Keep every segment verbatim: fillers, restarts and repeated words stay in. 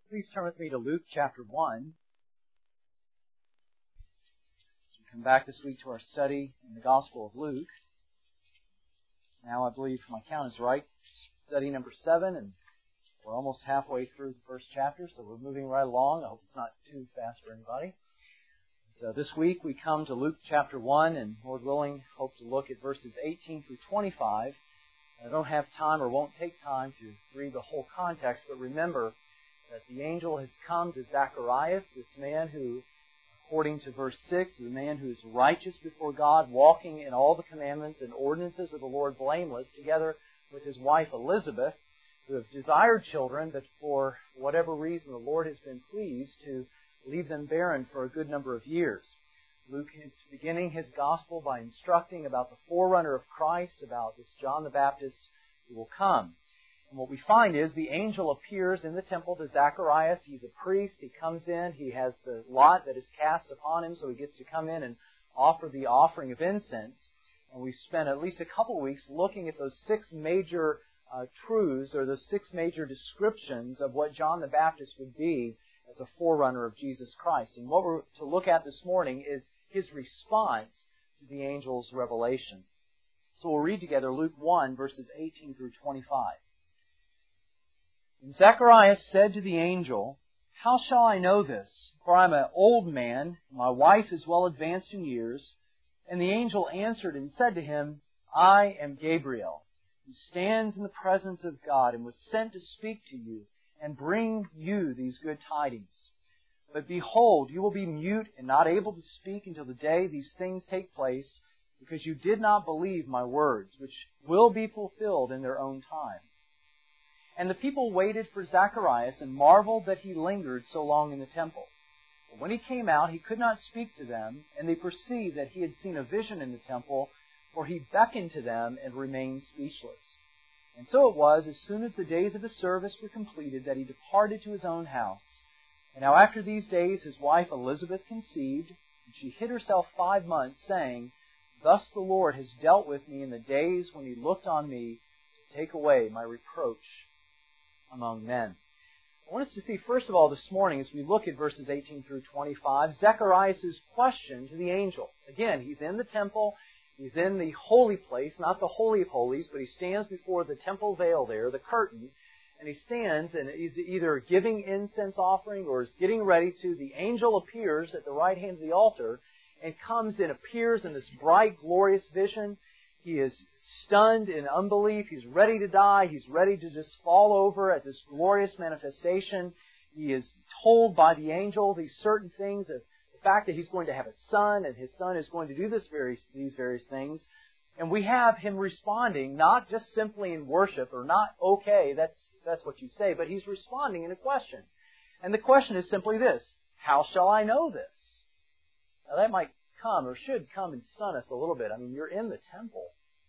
Please turn with me to Luke chapter one. As we come back this week to our study in the Gospel of Luke. Now, I believe my count is right. Study number seven, and we're almost halfway through the first chapter, so we're moving right along. I hope it's not too fast for anybody. But, uh, this week we come to Luke chapter one, and Lord willing, hope to look at verses eighteen through twenty-five. I don't have time or won't take time to read the whole context, but remember that the angel has come to Zacharias, this man who, according to verse six, is a man who is righteous before God, walking in all the commandments and ordinances of the Lord blameless, together with his wife Elizabeth, who have desired children, but for whatever reason the Lord has been pleased to leave them barren for a good number of years. Luke is beginning his gospel by instructing about the forerunner of Christ, about this John the Baptist who will come. And what we find is the angel appears in the temple to Zacharias. He's a priest. He comes in. He has the lot that is cast upon him, so he gets to come in and offer the offering of incense. And we spent at least a couple weeks looking at those six major uh, truths, or those six major descriptions of what John the Baptist would be as a forerunner of Jesus Christ. And what we're to look at this morning is his response to the angel's revelation. So we'll read together Luke one, verses eighteen through twenty-five. And Zacharias said to the angel, "How shall I know this? For I am an old man, and my wife is well advanced in years." And the angel answered and said to him, "I am Gabriel, who stands in the presence of God, and was sent to speak to you and bring you these good tidings. But behold, you will be mute and not able to speak until the day these things take place, because you did not believe my words, which will be fulfilled in their own time." And the people waited for Zacharias and marveled that he lingered so long in the temple. But when he came out, he could not speak to them, and they perceived that he had seen a vision in the temple, for he beckoned to them and remained speechless. And so it was, as soon as the days of his service were completed, that he departed to his own house. And now after these days his wife Elizabeth conceived, and she hid herself five months, saying, "Thus the Lord has dealt with me in the days when he looked on me to take away my reproach among men." I want us to see, first of all, this morning, as we look at verses eighteen through twenty-five, Zacharias' question to the angel. Again, he's in the temple. He's in the holy place, not the Holy of Holies, but he stands before the temple veil there, the curtain, and he stands and he's either giving incense offering or is getting ready to. The angel appears at the right hand of the altar and comes and appears in this bright, glorious vision. He is stunned in unbelief. He's ready to die. He's ready to just fall over at this glorious manifestation. He is told by the angel these certain things, of the fact that he's going to have a son, and his son is going to do this very, these various things. And we have him responding, not just simply in worship, or not, okay, that's, that's what you say, but he's responding in a question. And the question is simply this: how shall I know this? Now that might come, or should come, and stun us a little bit. I mean, you're in the temple,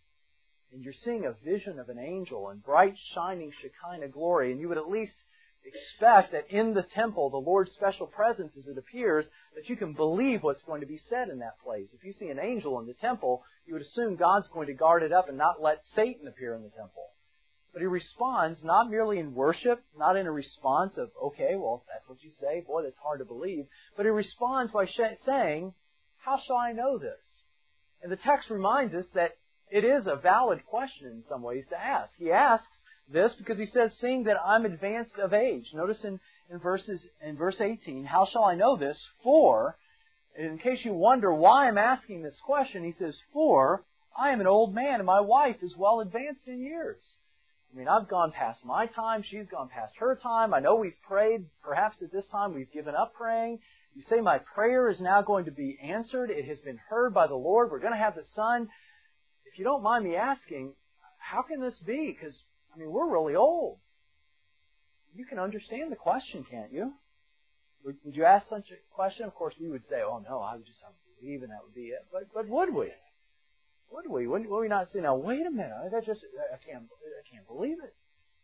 and you're seeing a vision of an angel in bright, shining Shekinah glory, and you would at least expect that in the temple, the Lord's special presence, as it appears, that you can believe what's going to be said in that place. If you see an angel in the temple, you would assume God's going to guard it up and not let Satan appear in the temple. But he responds not merely in worship, not in a response of, okay, well, if that's what you say, boy, that's hard to believe. But he responds by saying, "How shall I know this?" And the text reminds us that it is a valid question in some ways to ask. He asks this because he says, "Seeing that I'm advanced of age." Notice in, in verses in verse eighteen, "How shall I know this? For," in case you wonder why I'm asking this question, he says, "For I am an old man, and my wife is well advanced in years." I mean, I've gone past my time. She's gone past her time. I know we've prayed. Perhaps at this time we've given up praying. You say, my prayer is now going to be answered. It has been heard by the Lord. We're going to have the Son. If you don't mind me asking, how can this be? Because, I mean, we're really old. You can understand the question, can't you? Would, would you ask such a question? Of course, we would say, oh, no, I would just have to believe, and that would be it. But but would we? Would we? Would, would we not say, now, wait a minute, that just, I can't, I can't believe it.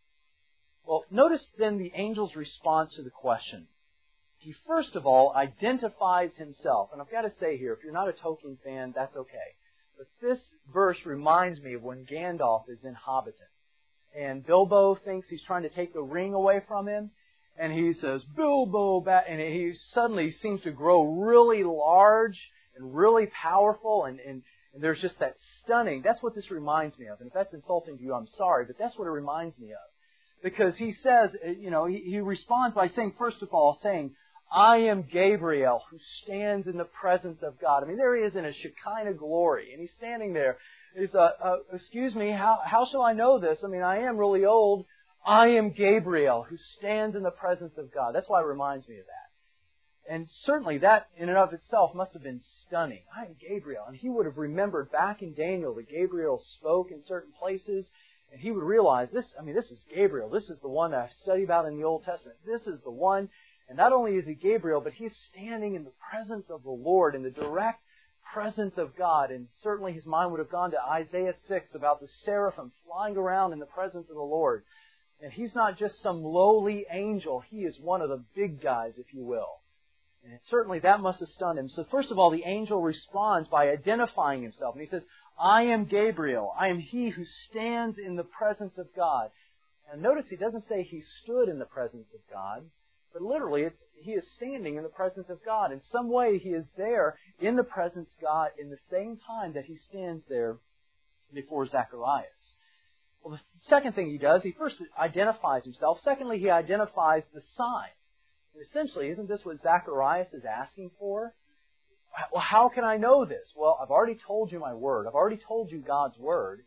Well, notice then the angel's response to the question. He first of all identifies himself. And I've got to say here, if you're not a Tolkien fan, that's okay. But this verse reminds me of when Gandalf is in Hobbiton. And Bilbo thinks he's trying to take the ring away from him. and he says, Bilbo Baggins, and he suddenly seems to grow really large and really powerful, and, and, and there's just that stunning, that's what this reminds me of. And if that's insulting to you, I'm sorry, but that's what it reminds me of. Because he says, you know, he, he responds by saying, first of all, saying, I am Gabriel who stands in the presence of God. I mean, there he is in a Shekinah glory, and he's standing there. He's, uh, uh, excuse me, how, how shall I know this? I mean, I am really old. I am Gabriel who stands in the presence of God. That's why it reminds me of that. And certainly that in and of itself must have been stunning. I am Gabriel. And he would have remembered back in Daniel that Gabriel spoke in certain places. And he would realize, this, I mean, this is Gabriel. This is the one that I study about in the Old Testament. This is the one. And not only is he Gabriel, but he's standing in the presence of the Lord, in the direct presence of God. And certainly his mind would have gone to Isaiah six about the seraphim flying around in the presence of the Lord. And he's not just some lowly angel. He is one of the big guys, if you will. And it, certainly that must have stunned him. So first of all, the angel responds by identifying himself. And he says, I am Gabriel. I am he who stands in the presence of God. And notice he doesn't say he stood in the presence of God. But literally, it's, he is standing in the presence of God. In some way, he is there in the presence of God in the same time that he stands there before Zacharias. Well, the second thing he does, he first identifies himself. Secondly, he identifies the sign. And essentially, isn't this what Zacharias is asking for? Well, how can I know this? Well, I've already told you my word. I've already told you God's word.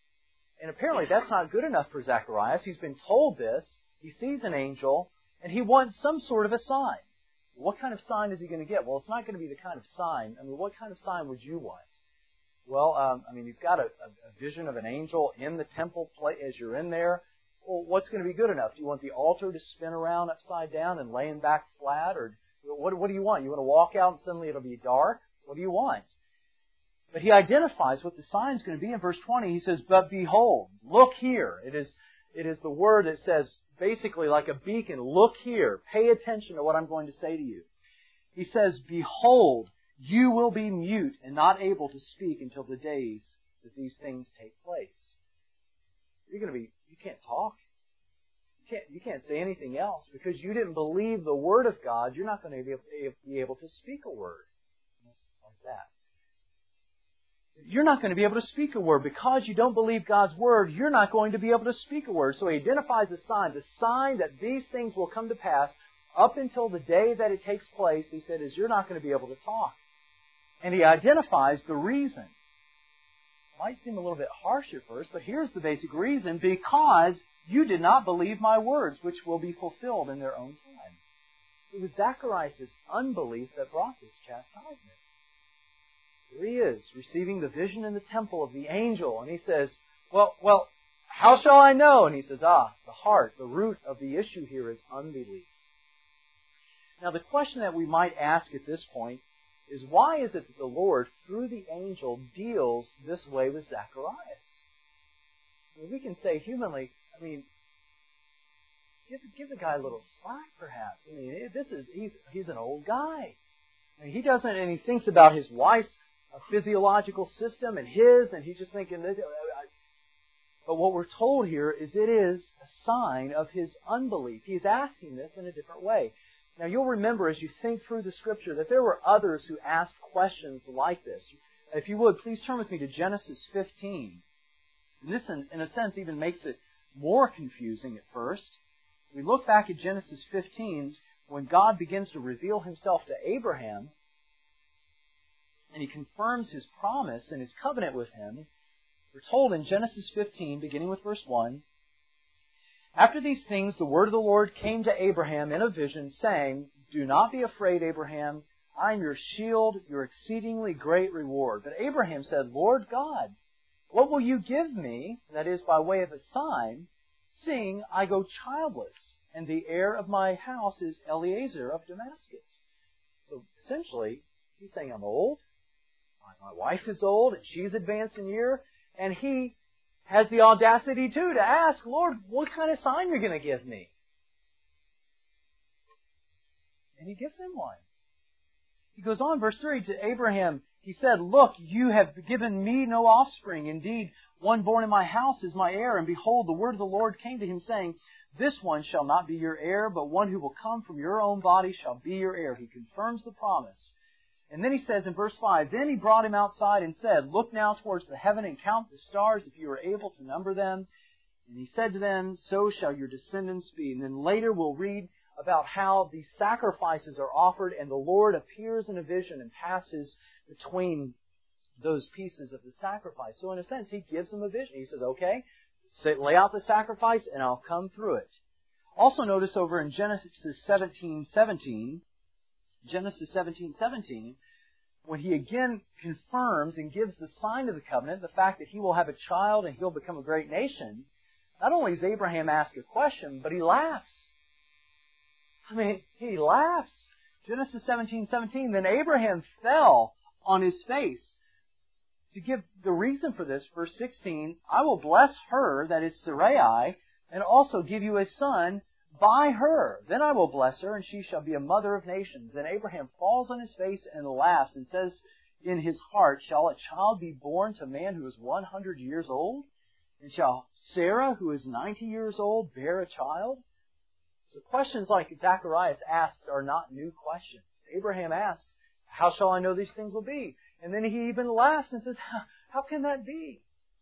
And apparently that's not good enough for Zacharias. He's been told this. He sees an angel. And he wants some sort of a sign. What kind of sign is he going to get? Well, it's not going to be the kind of sign. I mean, what kind of sign would you want? Well, um, I mean, you've got a, a vision of an angel in the temple as you're in there. Well, what's going to be good enough? Do you want the altar to spin around upside down and laying back flat? Or what, what do you want? You want to walk out and suddenly it'll be dark? What do you want? But he identifies what the sign's going to be in verse twenty. He says, but behold, look here. It is, it is the word that says, basically like a beacon, look here, pay attention to what I'm going to say to you. He says, behold, you will be mute and not able to speak until the days that these things take place. You're going to be, you can't talk. You can't, you can't say anything else because you didn't believe the Word of God. You're not going to be, be able to speak a word. Like that. You're not going to be able to speak a word. Because you don't believe God's Word, you're not going to be able to speak a word. So he identifies the sign. The sign that these things will come to pass up until the day that it takes place, he said, is you're not going to be able to talk. And he identifies the reason. It might seem a little bit harsh at first, but here's the basic reason. Because you did not believe my words, which will be fulfilled in their own time. It was Zacharias' unbelief that brought this chastisement. Here he is, receiving the vision in the temple of the angel. And he says, well, well, how shall I know? And he says, ah, the heart, the root of the issue here is unbelief. Now, the question that we might ask at this point is, why is it that the Lord, through the angel, deals this way with Zacharias? I mean, we can say humanly, I mean, give, give the guy a little slack, perhaps. I mean, this is he's he's an old guy. I mean, he doesn't, and he thinks about his wife's physiological system and his, and he's just thinking this. But what we're told here is it is a sign of his unbelief. He's asking this in a different way. Now, you'll remember as you think through the Scripture that there were others who asked questions like this. If you would, please turn with me to Genesis fifteen. And this, in, in a sense, even makes it more confusing at first. We look back at Genesis fifteen when God begins to reveal Himself to Abraham, and He confirms His promise and His covenant with him. We're told in Genesis fifteen, beginning with verse one, after these things, the word of the Lord came to Abraham in a vision, saying, do not be afraid, Abraham. I am your shield, your exceedingly great reward. But Abraham said, Lord God, what will you give me, that is, by way of a sign, seeing I go childless, and the heir of my house is Eliezer of Damascus? So essentially, he's saying, I'm old, my wife is old, and she's advanced in year, and he has the audacity, too, to ask, Lord, what kind of sign are you going to give me? And He gives him one. He goes on, verse three, to Abraham, He said, look, you have given me no offspring. Indeed, one born in my house is my heir. And behold, the word of the Lord came to him, saying, This one shall not be your heir, but one who will come from your own body shall be your heir. He confirms the promise. And then he says in verse five, Then he brought him outside and said, Look now towards the heaven and count the stars, if you are able to number them. And he said to them, So shall your descendants be. And then later we'll read about how these sacrifices are offered, and the Lord appears in a vision and passes between those pieces of the sacrifice. So in a sense, He gives them a vision. He says, okay, say, lay out the sacrifice and I'll come through it. Also notice over in Genesis seventeen seventeen, Genesis seventeen seventeen, when He again confirms and gives the sign of the covenant, the fact that He will have a child and He'll become a great nation, not only does Abraham ask a question, but he laughs. I mean, he laughs. Genesis seventeen seventeen, Then Abraham fell on his face. To give the reason for this, verse sixteen, I will bless her, that is Sarai, and also give you a son by her. Then I will bless her, and she shall be a mother of nations. Then Abraham falls on his face and laughs, and says in his heart, Shall a child be born to a man who is one hundred years old? And shall Sarah, who is ninety years old, bear a child? So questions like Zacharias asks are not new questions. Abraham asks, How shall I know these things will be? And then he even laughs and says, How, how can that be?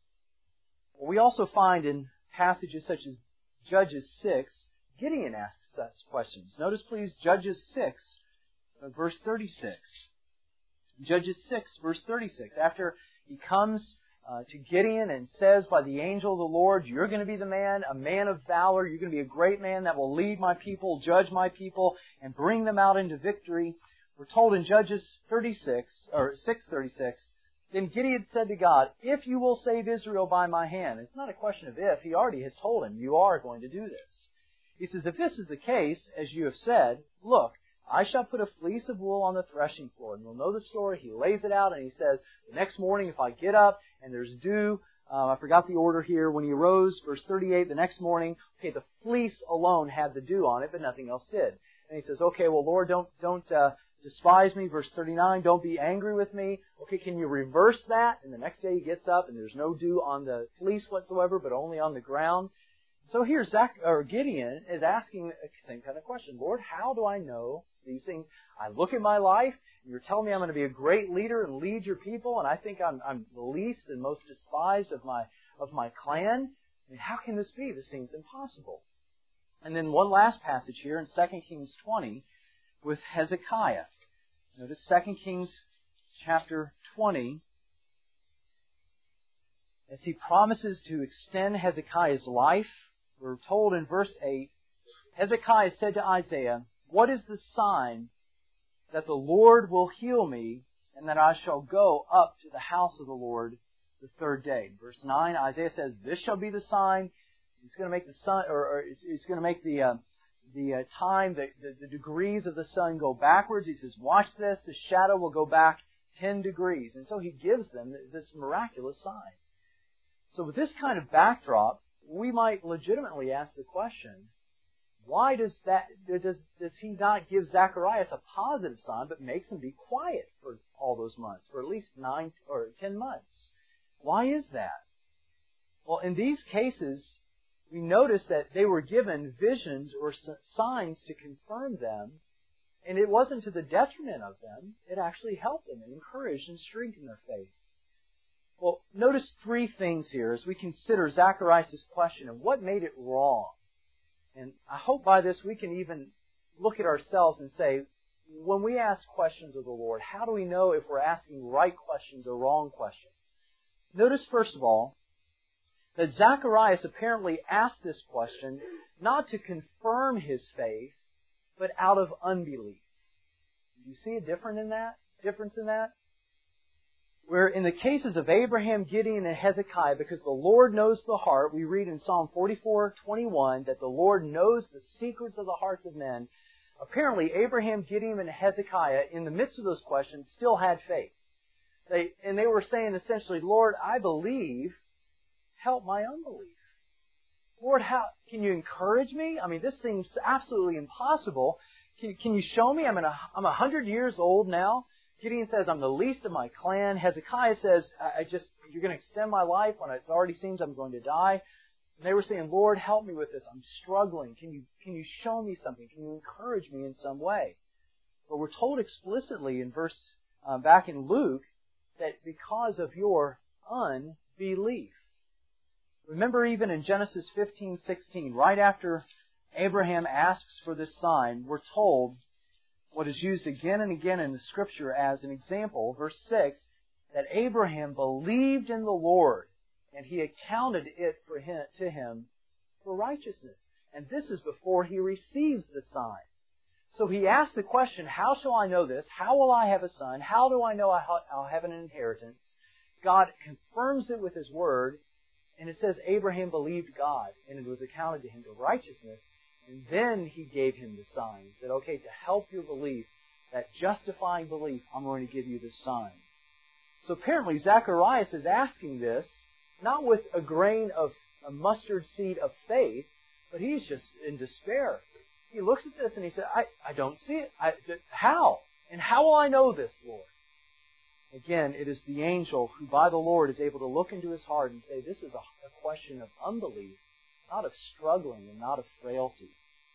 Well, we also find in passages such as Judges six, Gideon asks such questions. Notice please Judges six, verse thirty-six. Judges six, verse thirty-six. After he comes Uh, to Gideon and says by the angel of the Lord, You're going to be the man, a man of valor. You're going to be a great man that will lead my people, judge my people, and bring them out into victory. We're told in Judges thirty-six or six thirty-six, Then Gideon said to God, If you will save Israel by my hand. It's not a question of if. He already has told him, You are going to do this. He says, If this is the case, as you have said, look, I shall put a fleece of wool on the threshing floor. And you'll know the story. He lays it out and he says, The next morning if I get up and there's dew, uh, I forgot the order here, when he arose, verse thirty-eight, the next morning, okay, the fleece alone had the dew on it, but nothing else did. And he says, okay, well, Lord, don't don't uh, despise me. Verse thirty-nine, don't be angry with me. Okay, can you reverse that? And the next day he gets up and there's no dew on the fleece whatsoever, but only on the ground. So here Zach, or Gideon is asking the same kind of question. Lord, how do I know these things? I look at my life, and you're telling me I'm going to be a great leader and lead your people, and I think I'm, I'm the least and most despised of my of my clan. I mean, how can this be? This seems impossible. And then one last passage here in Second Kings twenty with Hezekiah. Notice Second Kings chapter twenty. As he promises to extend Hezekiah's life, we're told in verse eight, Hezekiah said to Isaiah, What is the sign that the Lord will heal me, and that I shall go up to the house of the Lord the third day? Verse nine, Isaiah says, This shall be the sign. He's going to make the sun, or, or he's going to make the uh, the uh, time, the, the, the degrees of the sun go backwards. He says, watch this, the shadow will go back ten degrees. And so he gives them this miraculous sign. So with this kind of backdrop, we might legitimately ask the question, why does that does does he not give Zacharias a positive sign, but makes him be quiet for all those months, for at least nine or ten months? Why is that? Well, in these cases, we notice that they were given visions or signs to confirm them, and it wasn't to the detriment of them. It actually helped them and encouraged and strengthened their faith. Well, notice three things here as we consider Zacharias' question of what made it wrong. And I hope by this we can even look at ourselves and say, when we ask questions of the Lord, how do we know if we're asking right questions or wrong questions? Notice, first of all, that Zacharias apparently asked this question not to confirm his faith, but out of unbelief. Do you see a difference in that? Difference in that? Where in the cases of Abraham, Gideon, and Hezekiah, because the Lord knows the heart, we read in Psalm forty-four twenty-one that the Lord knows the secrets of the hearts of men. Apparently, Abraham, Gideon, and Hezekiah, in the midst of those questions, still had faith. They, and they were saying essentially, Lord, I believe, help my unbelief. Lord, how can you encourage me? I mean, this seems absolutely impossible. Can, can you show me? I'm in a, I'm a hundred years old now. Gideon says, I'm the least of my clan. Hezekiah says, I just, you're going to extend my life when it already seems I'm going to die. And they were saying, Lord, help me with this. I'm struggling. Can you, can you show me something? Can you encourage me in some way? But we're told explicitly in verse, uh, back in Luke, that because of your unbelief. Remember even in Genesis fifteen sixteen, right after Abraham asks for this sign, we're told what is used again and again in the Scripture as an example, verse six, that Abraham believed in the Lord, and He accounted it for him, to him for righteousness. And this is before he receives the sign. So he asks the question, how shall I know this? How will I have a son? How do I know I'll have an inheritance? God confirms it with His Word, and it says Abraham believed God, and it was accounted to him to righteousness. And then He gave him the sign. He said, okay, to help your belief, that justifying belief, I'm going to give you this sign. So apparently Zacharias is asking this, not with a grain of a mustard seed of faith, but he's just in despair. He looks at this and he said, I, I don't see it. I, th- how? And how will I know this, Lord? Again, it is the angel who by the Lord is able to look into his heart and say, this is a, a question of unbelief, not of struggling and not of frailty.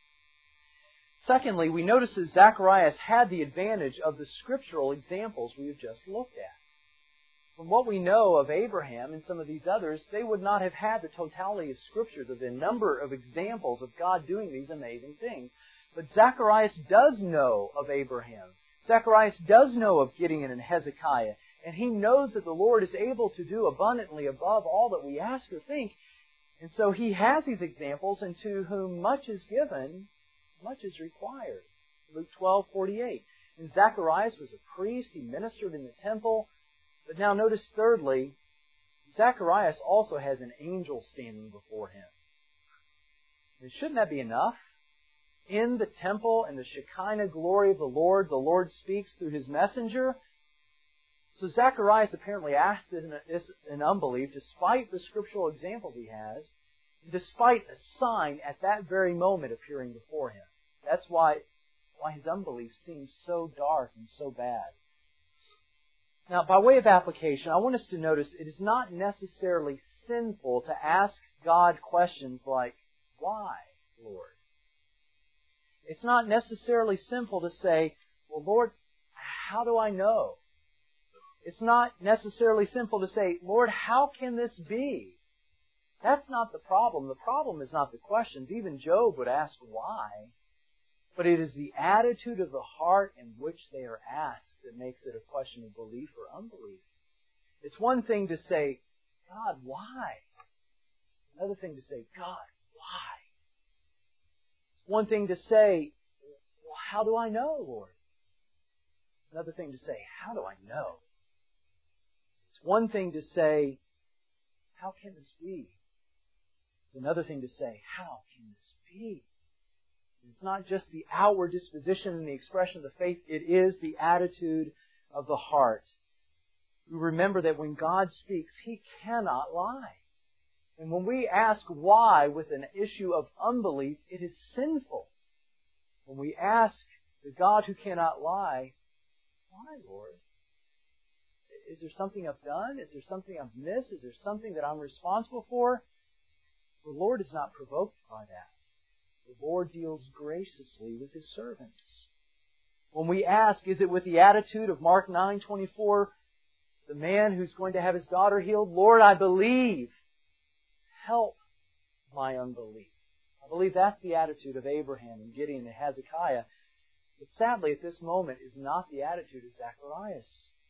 Secondly, we notice that Zacharias had the advantage of the scriptural examples we have just looked at. From what we know of Abraham and some of these others, they would not have had the totality of Scriptures of the number of examples of God doing these amazing things. But Zacharias does know of Abraham. Zacharias does know of Gideon and Hezekiah. And he knows that the Lord is able to do abundantly above all that we ask or think. And so he has these examples, and to whom much is given, much is required. Luke twelve forty-eight. And Zacharias was a priest. He ministered in the temple. But now notice thirdly, Zacharias also has an angel standing before him. And shouldn't that be enough? In the temple and the Shekinah glory of the Lord, the Lord speaks through His messenger. So Zacharias apparently asked this in unbelief, despite the scriptural examples he has, despite a sign at that very moment appearing before him. That's why, why his unbelief seems so dark and so bad. Now, by way of application, I want us to notice it is not necessarily sinful to ask God questions like, why, Lord? It's not necessarily sinful to say, well, Lord, how do I know? It's not necessarily sinful to say, Lord, how can this be? That's not the problem. The problem is not the questions. Even Job would ask why. But it is the attitude of the heart in which they are asked that makes it a question of belief or unbelief. It's one thing to say, God, why? Another thing to say, God, why? It's one thing to say, well, how do I know, Lord? Another thing to say, how do I know? It's one thing to say, how can this be? It's another thing to say, how can this be? It's not just the outward disposition and the expression of the faith. It is the attitude of the heart. We remember that when God speaks, He cannot lie. And when we ask why with an issue of unbelief, it is sinful. When we ask the God who cannot lie, why, Lord? Is there something I've done? Is there something I've missed? Is there something that I'm responsible for? The Lord is not provoked by that. The Lord deals graciously with His servants. When we ask, is it with the attitude of Mark nine twenty-four, the man who's going to have his daughter healed? Lord, I believe. Help my unbelief. I believe that's the attitude of Abraham and Gideon and Hezekiah. But sadly, at this moment, is not the attitude of Zacharias.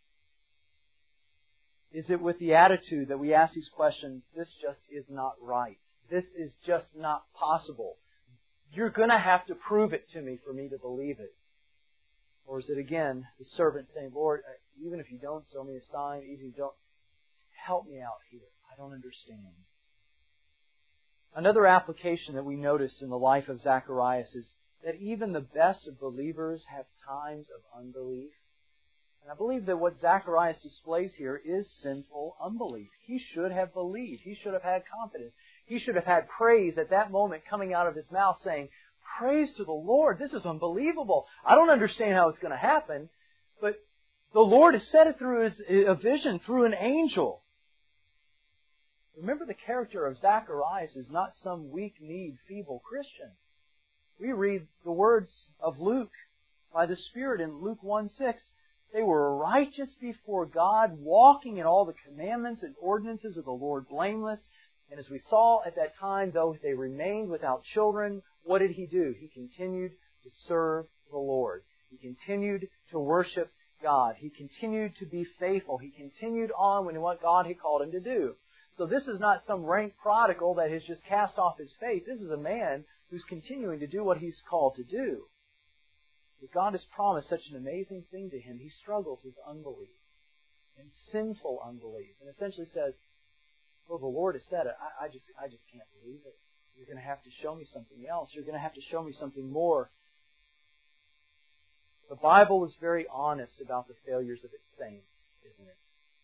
Is it with the attitude that we ask these questions, this just is not right. This is just not possible. You're going to have to prove it to me for me to believe it. Or is it again the servant saying, Lord, even if you don't show me a sign, even if you don't, help me out here. I don't understand. Another application that we notice in the life of Zacharias is that even the best of believers have times of unbelief. And I believe that what Zacharias displays here is sinful unbelief. He should have believed. He should have had confidence. He should have had praise at that moment coming out of his mouth saying, praise to the Lord. This is unbelievable. I don't understand how it's going to happen, but the Lord has said it through his, a vision, through an angel. Remember, the character of Zacharias is not some weak-kneed, feeble Christian. We read the words of Luke by the Spirit in Luke one six. They were righteous before God, walking in all the commandments and ordinances of the Lord blameless. And as we saw at that time, though they remained without children, what did he do? He continued to serve the Lord. He continued to worship God. He continued to be faithful. He continued on in what God had called him to do. So this is not some rank prodigal that has just cast off his faith. This is a man who's continuing to do what he's called to do. But God has promised such an amazing thing to him. He struggles with unbelief and sinful unbelief, and essentially says, "Well, the Lord has said it. I, I just, I just can't believe it. You're going to have to show me something else. You're going to have to show me something more." The Bible is very honest about the failures of its saints, isn't it?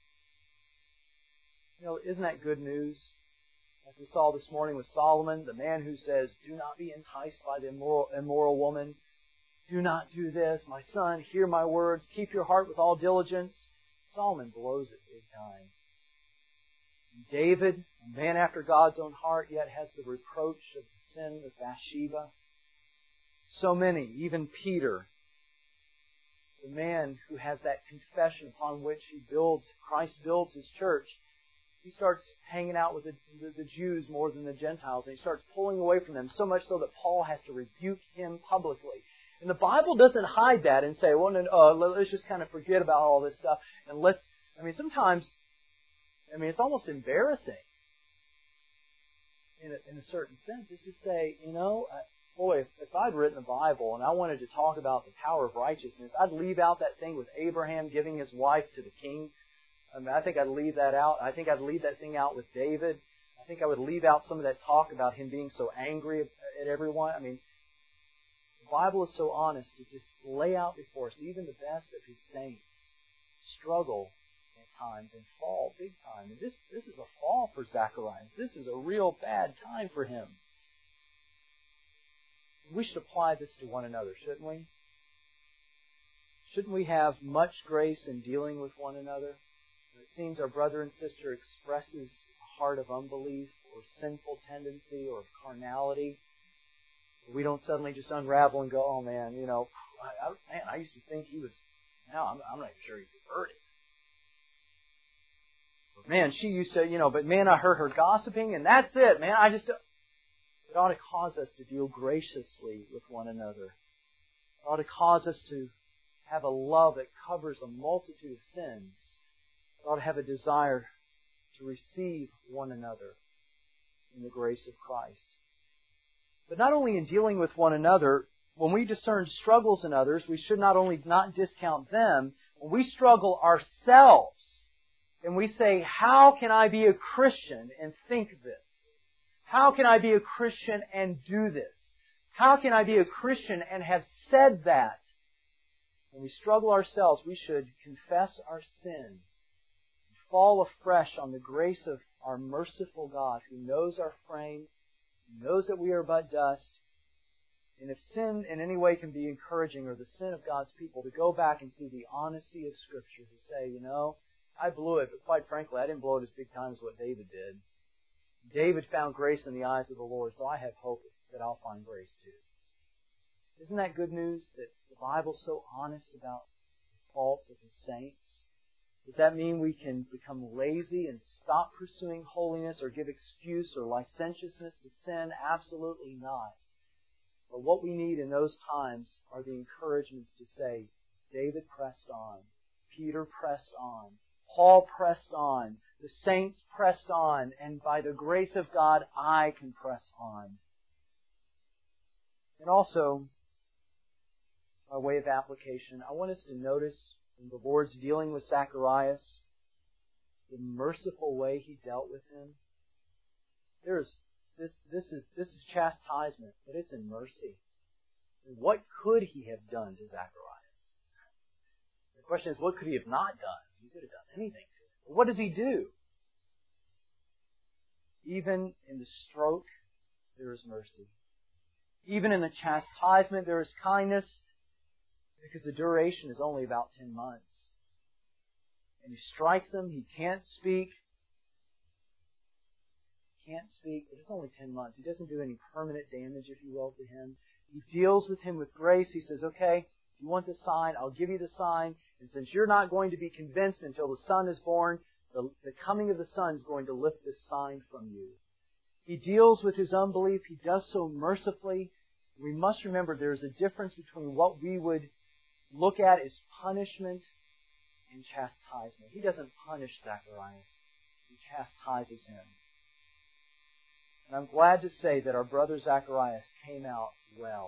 You know, isn't that good news? Like we saw this morning with Solomon, the man who says, "Do not be enticed by the immoral, immoral woman. Do not do this. My son, hear my words. Keep your heart with all diligence." Solomon blows it big time. David, a man after God's own heart, yet has the reproach of the sin of Bathsheba. So many, even Peter, the man who has that confession upon which he builds, Christ builds his church. He starts hanging out with the, the, the Jews more than the Gentiles, and he starts pulling away from them, so much so that Paul has to rebuke him publicly. And the Bible doesn't hide that and say, well, no, uh, let's just kind of forget about all this stuff, and let's, I mean, sometimes, I mean, it's almost embarrassing in a, in a certain sense. It's to say, you know, uh, boy, if, if I'd written the Bible and I wanted to talk about the power of righteousness, I'd leave out that thing with Abraham giving his wife to the king. I mean, I think I'd leave that out. I think I'd leave that thing out with David. I think I would leave out some of that talk about him being so angry at, at everyone. I mean, the Bible is so honest to just lay out before us, even the best of His saints struggle at times and fall big time. And this, this is a fall for Zacharias. This is a real bad time for him. We should apply this to one another, shouldn't we? Shouldn't we have much grace in dealing with one another? It seems our brother and sister expresses a heart of unbelief or sinful tendency or carnality. We don't suddenly just unravel and go, "Oh man, you know, I, I, man, I used to think he was, now I'm, I'm not even sure he's converted. Or, man, she used to, you know, but man, I heard her gossiping and that's it, man, I just..." It ought to cause us to deal graciously with one another. It ought to cause us to have a love that covers a multitude of sins. It ought to have a desire to receive one another in the grace of Christ. But not only in dealing with one another, when we discern struggles in others, we should not only not discount them, when we struggle ourselves, and we say, "How can I be a Christian and think this? How can I be a Christian and do this? How can I be a Christian and have said that?" When we struggle ourselves, we should confess our sin and fall afresh on the grace of our merciful God who knows our frame, who knows that we are but dust. And if sin in any way can be encouraging, or the sin of God's people, to go back and see the honesty of Scripture, to say, you know, I blew it, but quite frankly, I didn't blow it as big time as what David did. David found grace in the eyes of the Lord, so I have hope that I'll find grace too. Isn't that good news, that the Bible's so honest about the faults of His saints? Does that mean we can become lazy and stop pursuing holiness or give excuse or licentiousness to sin? Absolutely not. But what we need in those times are the encouragements to say, David pressed on, Peter pressed on, Paul pressed on, the saints pressed on, and by the grace of God, I can press on. And also, by way of application, I want us to notice in the Lord's dealing with Zacharias, the merciful way He dealt with him. There's this this is this is chastisement, but it's in mercy. What could He have done to Zacharias? The question is, what could He have not done? He could have done anything to him. But what does He do? Even in the stroke, there is mercy. Even in the chastisement, there is kindness, because the duration is only about ten months. And He strikes him, he can't speak. He can't speak, but it's only ten months. He doesn't do any permanent damage, if you will, to him. He deals with him with grace. He says, okay, if you want the sign, I'll give you the sign. And since you're not going to be convinced until the son is born, the, the coming of the son is going to lift this sign from you. He deals with his unbelief. He does so mercifully. We must remember there is a difference between what we would look at as punishment and chastisement. He doesn't punish Zacharias. He chastises him. And I'm glad to say that our brother Zacharias came out well.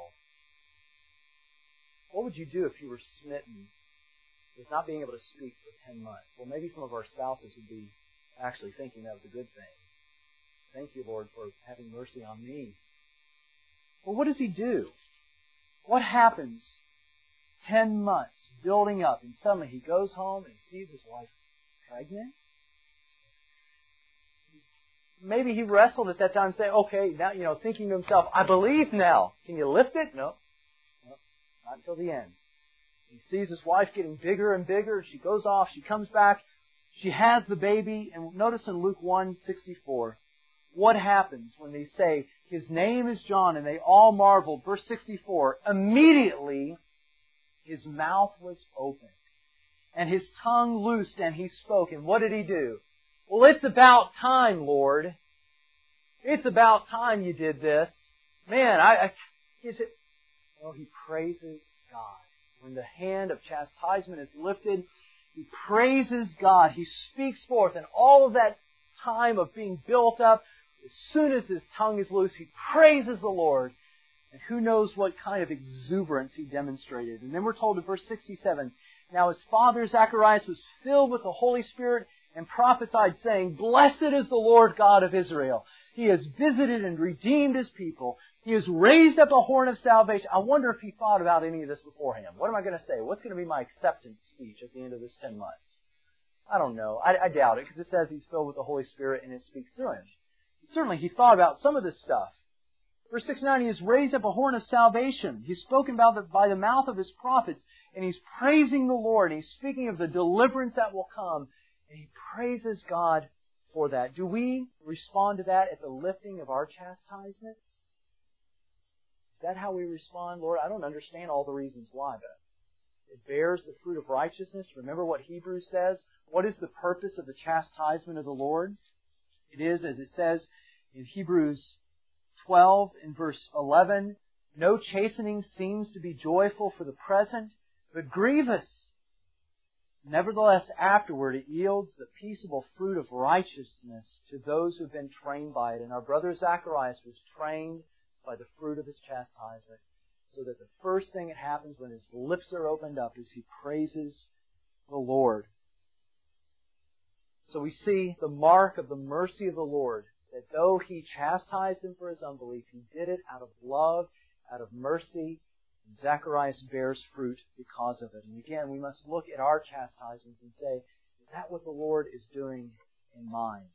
What would you do if you were smitten with not being able to speak for ten months? Well, maybe some of our spouses would be actually thinking that was a good thing. Thank you, Lord, for having mercy on me. Well, what does he do? What happens ten months building up, and suddenly he goes home and he sees his wife pregnant? Maybe he wrestled at that time saying, okay, now, you know, thinking to himself, I believe now. Can you lift it? No. No, not until the end. He sees his wife getting bigger and bigger. She goes off. She comes back. She has the baby. And notice in Luke one sixty-four, what happens when they say, his name is John, and they all marveled. Verse sixty-four, immediately his mouth was opened, and his tongue loosed, and he spoke. And what did he do? Well, it's about time, Lord. It's about time you did this. Man, I, I is it? Well, he praises God. When the hand of chastisement is lifted, he praises God. He speaks forth, and all of that time of being built up, as soon as his tongue is loose, he praises the Lord. And who knows what kind of exuberance he demonstrated. And then we're told in verse sixty-seven, now his father Zacharias was filled with the Holy Spirit and prophesied, saying, blessed is the Lord God of Israel. He has visited and redeemed His people. He has raised up a horn of salvation. I wonder if he thought about any of this beforehand. What am I going to say? What's going to be my acceptance speech at the end of this ten months? I don't know. I, I doubt it, because it says he's filled with the Holy Spirit and it speaks through him. Certainly he thought about some of this stuff. Verse sixty-nine, he has raised up a horn of salvation. He's spoken about it by the mouth of his prophets, and he's praising the Lord. He's speaking of the deliverance that will come, and he praises God for that. Do we respond to that at the lifting of our chastisements? Is that how we respond? Lord, I don't understand all the reasons why, but it bears the fruit of righteousness. Remember what Hebrews says? What is the purpose of the chastisement of the Lord? It is, as it says in Hebrews twelve in verse eleven, no chastening seems to be joyful for the present, but grievous. Nevertheless, afterward it yields the peaceable fruit of righteousness to those who have been trained by it. And our brother Zacharias was trained by the fruit of his chastisement, so that the first thing that happens when his lips are opened up is he praises the Lord. So we see the mark of the mercy of the Lord, that though he chastised him for his unbelief, he did it out of love, out of mercy. And Zacharias bears fruit because of it. And again, we must look at our chastisements and say, is that what the Lord is doing in mine?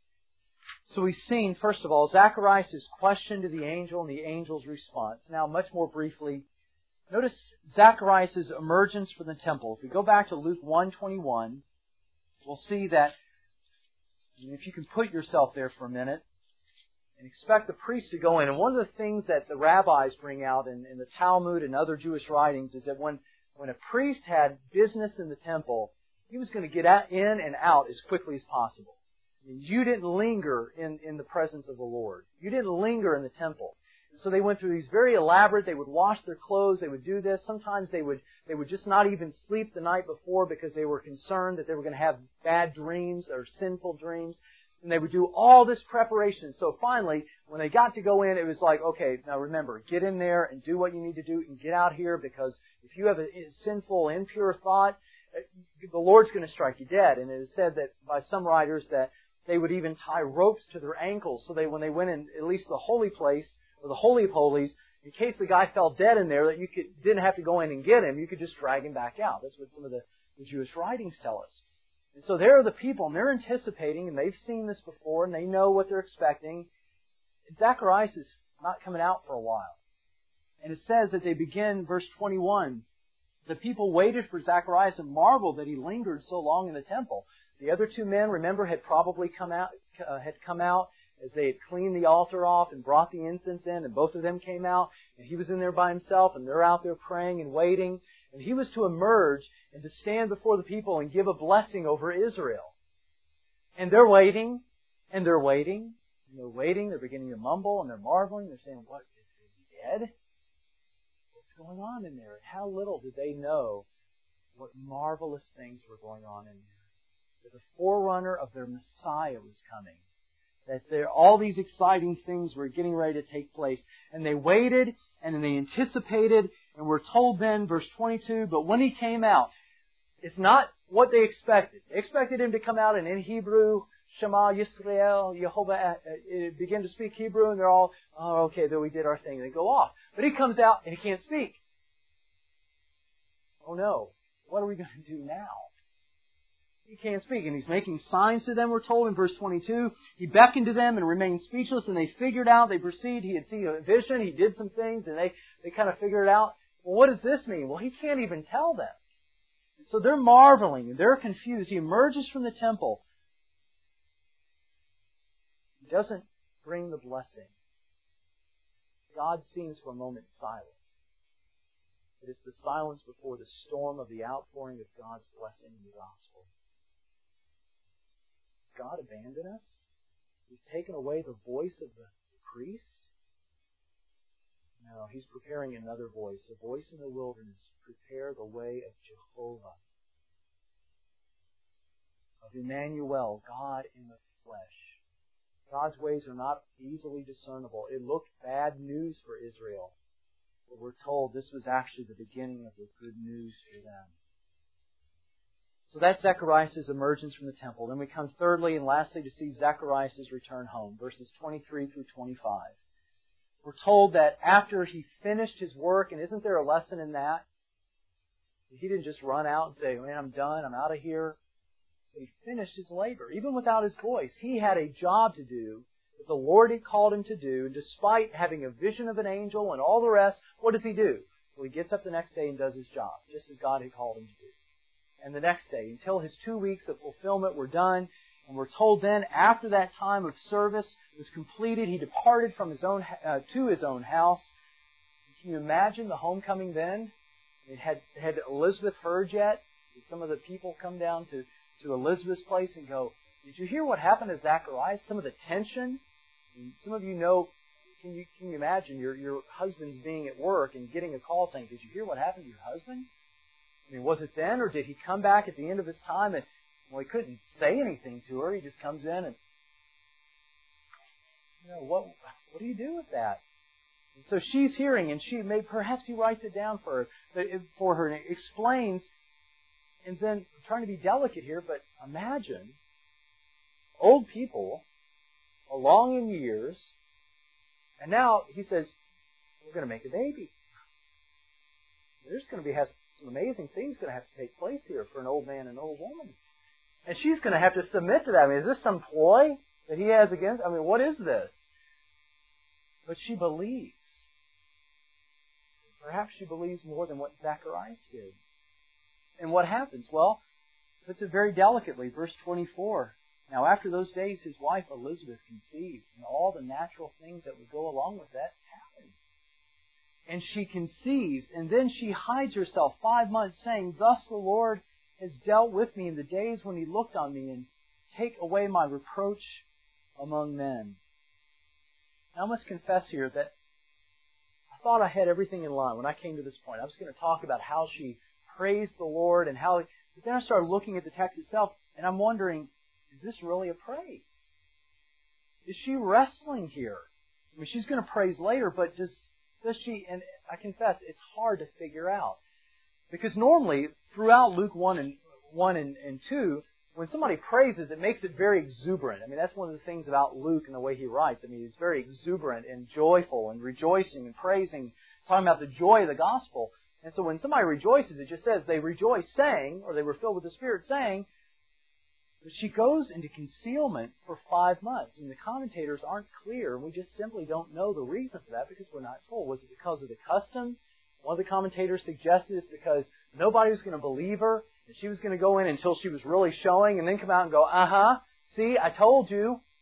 So we've seen, first of all, Zacharias' question to the angel and the angel's response. Now, much more briefly, notice Zacharias' emergence from the temple. If we go back to Luke one twenty-one, we'll see that, and if you can put yourself there for a minute, and expect the priest to go in. And one of the things that the rabbis bring out in, in the Talmud and other Jewish writings is that when, when a priest had business in the temple, he was going to get out, in and out as quickly as possible. I mean, you didn't linger in, in the presence of the Lord. You didn't linger in the temple. And so they went through these very elaborate, they would wash their clothes, they would do this. Sometimes they would, they would just not even sleep the night before because they were concerned that they were going to have bad dreams or sinful dreams. And they would do all this preparation. So finally, when they got to go in, it was like, okay, now remember, get in there and do what you need to do and get out here, because if you have a sinful, impure thought, the Lord's going to strike you dead. And it is said that by some writers that they would even tie ropes to their ankles so they, when they went in at least the holy place or the Holy of Holies, in case the guy fell dead in there, that you could, didn't have to go in and get him. You could just drag him back out. That's what some of the, the Jewish writings tell us. And so there are the people, and they're anticipating, and they've seen this before, and they know what they're expecting. And Zacharias is not coming out for a while. And it says that they begin, verse twenty-one, the people waited for Zacharias and marveled that he lingered so long in the temple. The other two men, remember, had probably come out, uh, had come out as they had cleaned the altar off and brought the incense in, and both of them came out, and he was in there by himself, and they're out there praying and waiting. And he was to emerge and to stand before the people and give a blessing over Israel. And they're waiting, and they're waiting, and they're waiting. They're beginning to mumble, and they're marveling. They're saying, what, is he dead? What's going on in there? And how little did they know what marvelous things were going on in there. That the forerunner of their Messiah was coming. That there, all these exciting things were getting ready to take place. And they waited, and then they anticipated, and we're told then, verse twenty-two, but when he came out, it's not what they expected. They expected him to come out and in Hebrew, Shema Yisrael, Yehovah, uh, begin to speak Hebrew, and they're all, oh, okay, then we did our thing, and they go off. But he comes out, and he can't speak. Oh no, what are we going to do now? He can't speak, and he's making signs to them, we're told in verse twenty-two. He beckoned to them and remained speechless, and they figured out, they perceived he had seen a vision, he did some things, and they, they kind of figured it out. Well, what does this mean? Well, he can't even tell them. So they're marveling, and they're confused. He emerges from the temple. He doesn't bring the blessing. God seems for a moment silent. It is the silence before the storm of the outpouring of God's blessing in the gospel. Has God abandoned us? He's taken away the voice of the priest? No, He's preparing another voice, a voice in the wilderness. Prepare the way of Jehovah, of Emmanuel, God in the flesh. God's ways are not easily discernible. It looked bad news for Israel, but we're told this was actually the beginning of the good news for them. So that's Zacharias' emergence from the temple. Then we come thirdly and lastly to see Zacharias' return home, verses twenty-three through twenty-five. We're told that after he finished his work, and isn't there a lesson in that? He didn't just run out and say, man, I'm done, I'm out of here. He finished his labor. Even without his voice, he had a job to do that the Lord had called him to do. And despite having a vision of an angel and all the rest, what does he do? Well, he gets up the next day and does his job, just as God had called him to do. And the next day, until his two weeks of fulfillment were done, and we're told then, after that time of service was completed, he departed from his own uh, to his own house. Can you imagine the homecoming then? It had had Elizabeth heard yet? Did some of the people come down to, to Elizabeth's place and go, did you hear what happened to Zacharias? Some of the tension? And some of you know, can you can you imagine your, your husband's being at work and getting a call saying, did you hear what happened to your husband? I mean, was it then, or did he come back at the end of his time and, well, he couldn't say anything to her. He just comes in and, you know, what what do you do with that? And so she's hearing, and she may perhaps he writes it down for her, for her and explains. And then, I'm trying to be delicate here, but imagine old people, along in years, and now he says, we're going to make a baby. There's going to be have some amazing things going to have to take place here for an old man and an old woman. And she's going to have to submit to that. I mean, is this some ploy that he has against? I mean, what is this? But she believes. Perhaps she believes more than what Zacharias did. And what happens? Well, puts it very delicately. Verse twenty-four. Now, after those days, his wife Elizabeth conceived, and all the natural things that would go along with that happened. And she conceives, and then she hides herself five months, saying, thus the Lord has dealt with me in the days when He looked on me, and take away my reproach among men. Now, I must confess here that I thought I had everything in line when I came to this point. I was going to talk about how she praised the Lord and how... But then I started looking at the text itself, and I'm wondering, is this really a praise? Is she wrestling here? I mean, she's going to praise later, but does does she... And I confess, it's hard to figure out. Because normally, throughout Luke one and one and, and two, when somebody praises, it makes it very exuberant. I mean, that's one of the things about Luke and the way he writes. I mean, he's very exuberant and joyful and rejoicing and praising, talking about the joy of the gospel. And so when somebody rejoices, it just says they rejoice saying, or they were filled with the Spirit saying, but she goes into concealment for five months. And the commentators aren't clear, and we just simply don't know the reason for that because we're not told. Was it because of the custom? One of the commentators suggested it's because nobody was going to believe her, and she was going to go in until she was really showing, and then come out and go, uh-huh, see, I told you.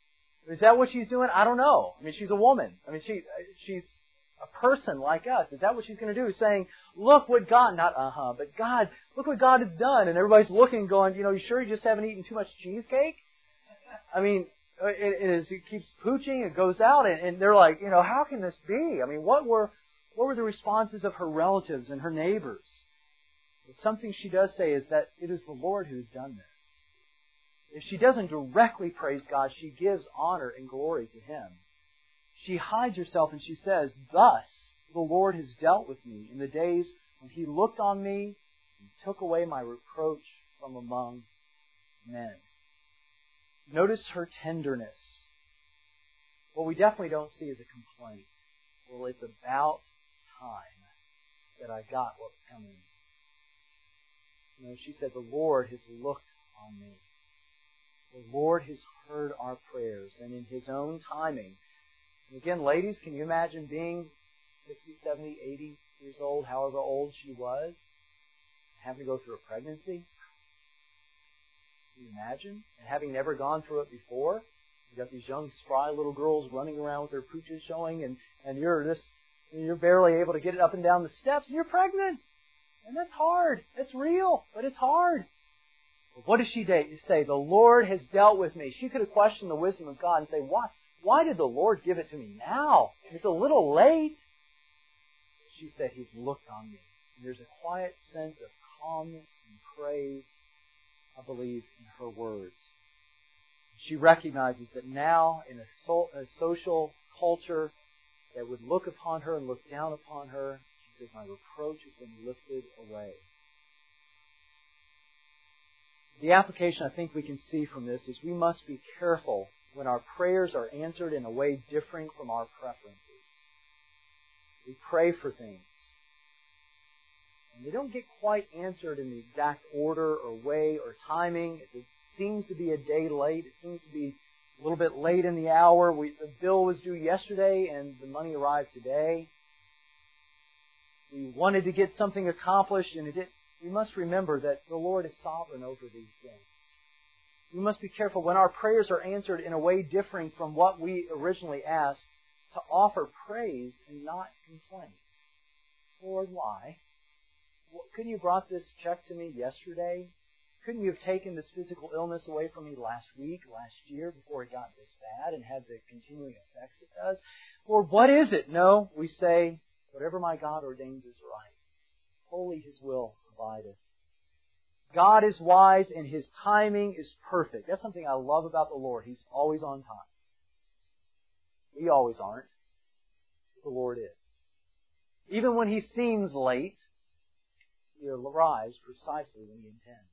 Is that what she's doing? I don't know. I mean, she's a woman. I mean, she she's a person like us. Is that what she's going to do? Saying, look what God, not uh-huh, but God, look what God has done. And everybody's looking going, you know, you sure you just haven't eaten too much cheesecake? I mean, it, it, is, it keeps pooching, it goes out, and, and they're like, you know, how can this be? I mean, what were what were the responses of her relatives and her neighbors? Something she does say is that it is the Lord who's done this. If she doesn't directly praise God, she gives honor and glory to Him. She hides herself and she says, thus the Lord has dealt with me in the days when He looked on me and took away my reproach from among men. Notice her tenderness. What we definitely don't see is a complaint. Well, it's about time that I got what was coming. You know, she said, the Lord has looked on me. The Lord has heard our prayers, and in His own timing. And again, ladies, can you imagine being sixty, seventy, eighty years old, however old she was, having to go through a pregnancy? Can you imagine? And having never gone through it before? You've got these young, spry little girls running around with their pooches showing, and, and you're this, you're barely able to get it up and down the steps, and you're pregnant. And that's hard. That's real, but it's hard. But what does she say? The Lord has dealt with me. She could have questioned the wisdom of God and say, why, why did the Lord give it to me now? It's a little late. She said, He's looked on me. And there's a quiet sense of calmness and praise, I believe, in her words. She recognizes that now in a, so, a social culture that would look upon her and look down upon her, she says, my reproach has been lifted away. The application I think we can see from this is we must be careful when our prayers are answered in a way differing from our preferences. We pray for things, and they don't get quite answered in the exact order or way or timing. It seems to be a day late. It seems to be a little bit late in the hour. We, the bill was due yesterday, and the money arrived today. We wanted to get something accomplished, and it didn't. We must remember that the Lord is sovereign over these things. We must be careful when our prayers are answered in a way differing from what we originally asked to offer praise and not complaint. Lord, why? Couldn't you have brought this check to me yesterday? Couldn't you have taken this physical illness away from me last week, last year, before it got this bad and had the continuing effects it does? Lord, what is it? No, we say, whatever my God ordains is right. Holy His will abideth. God is wise and His timing is perfect. That's something I love about the Lord. He's always on time. We always aren't. The Lord is. Even when He seems late, He arrives precisely when He intends.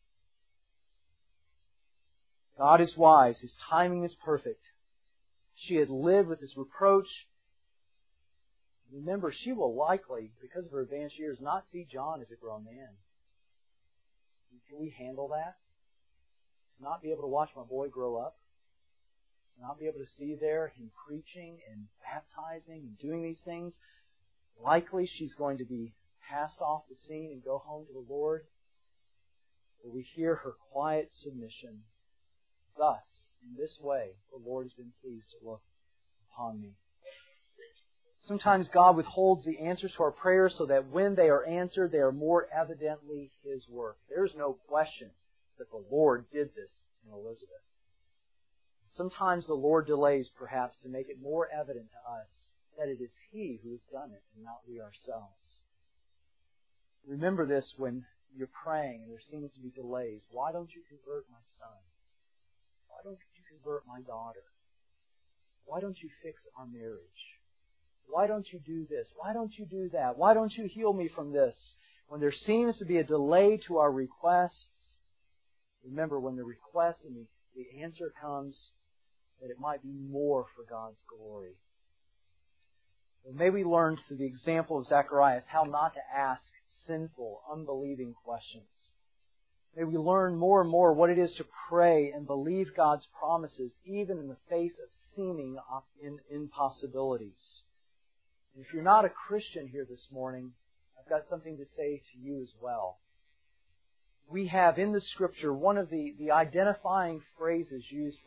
God is wise. His timing is perfect. She had lived with this reproach. Remember, she will likely, because of her advanced years, not see John as a grown man. Can we handle that? To not be able to watch my boy grow up? To not be able to see there him preaching and baptizing and doing these things? Likely she's going to be passed off the scene and go home to the Lord. But we hear her quiet submission. Thus, in this way, the Lord has been pleased to look upon me. Sometimes God withholds the answers to our prayers so that when they are answered, they are more evidently His work. There's no question that the Lord did this in Elizabeth. Sometimes the Lord delays, perhaps, to make it more evident to us that it is He who has done it and not we ourselves. Remember this when you're praying and there seems to be delays. Why don't you convert my son? Why don't you convert my daughter? Why don't you fix our marriage? Why don't you do this? Why don't you do that? Why don't you heal me from this? When there seems to be a delay to our requests, remember when the request and the, the answer comes, that it might be more for God's glory. And may we learn through the example of Zacharias how not to ask sinful, unbelieving questions. May we learn more and more what it is to pray and believe God's promises, even in the face of seeming impossibilities. And if you're not a Christian here this morning, I've got something to say to you as well. We have in the Scripture one of the, the identifying phrases used for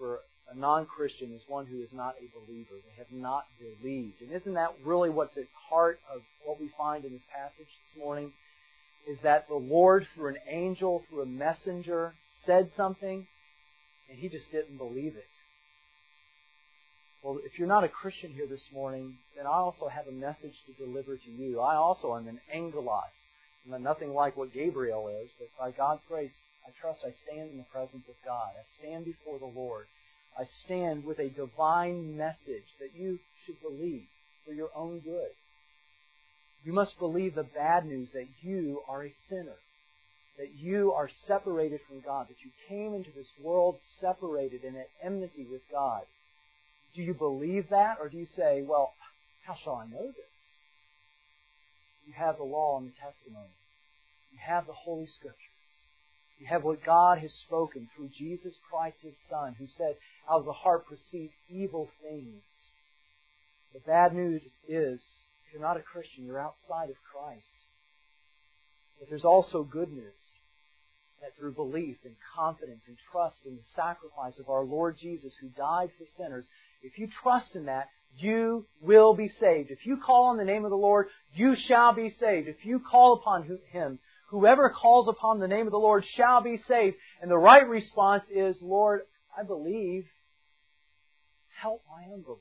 A non-Christian is one who is not a believer. They have not believed. And isn't that really what's at heart of what we find in this passage this morning? Is that the Lord, through an angel, through a messenger, said something, and he just didn't believe it. Well, if you're not a Christian here this morning, then I also have a message to deliver to you. I also am an angelos. I'm nothing like what Gabriel is, but by God's grace, I trust I stand in the presence of God. I stand before the Lord. I stand with a divine message that you should believe for your own good. You must believe the bad news that you are a sinner, that you are separated from God, that you came into this world separated and at enmity with God. Do you believe that, or do you say, well, how shall I know this? You have the law and the testimony. You have the Holy Scriptures. You have what God has spoken through Jesus Christ, His Son, who said, out of the heart proceed evil things. The bad news is, if you're not a Christian, you're outside of Christ. But there's also good news, that through belief and confidence and trust in the sacrifice of our Lord Jesus, who died for sinners, if you trust in that, you will be saved. If you call on the name of the Lord, you shall be saved. If you call upon Him, whoever calls upon the name of the Lord shall be saved. And the right response is, Lord, I believe. Help my unbelief.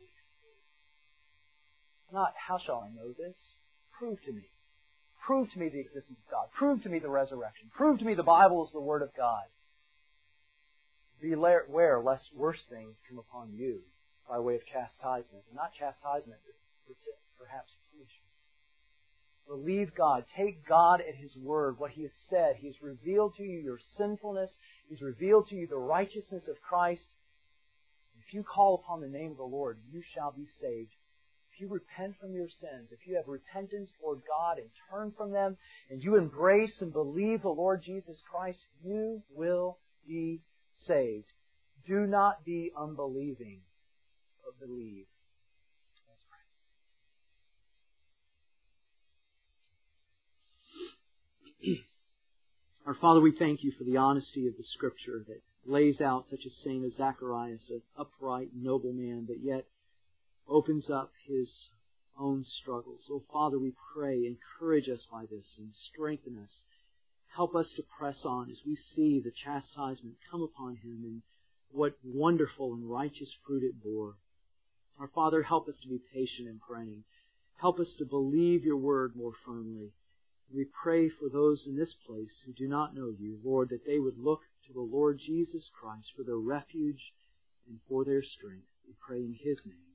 Not, how shall I know this? Prove to me. Prove to me the existence of God. Prove to me the resurrection. Prove to me the Bible is the Word of God. Beware lest worse things come upon you by way of chastisement. And not chastisement, but perhaps punishment. Believe God. Take God at His word, what He has said. He has revealed to you your sinfulness. He's revealed to you the righteousness of Christ. If you call upon the name of the Lord, you shall be saved. If you repent from your sins, if you have repentance toward God and turn from them, and you embrace and believe the Lord Jesus Christ, you will be saved. Do not be unbelieving, but believe. Let's pray. Our Father, we thank You for the honesty of the Scripture that lays out such a saint as Zacharias, an upright, noble man, but yet opens up his own struggles. Oh, Father, we pray, encourage us by this and strengthen us. Help us to press on as we see the chastisement come upon him and what wonderful and righteous fruit it bore. Our Father, help us to be patient in praying. Help us to believe Your word more firmly. We pray for those in this place who do not know You, Lord, that they would look to the Lord Jesus Christ for their refuge and for their strength. We pray in His name.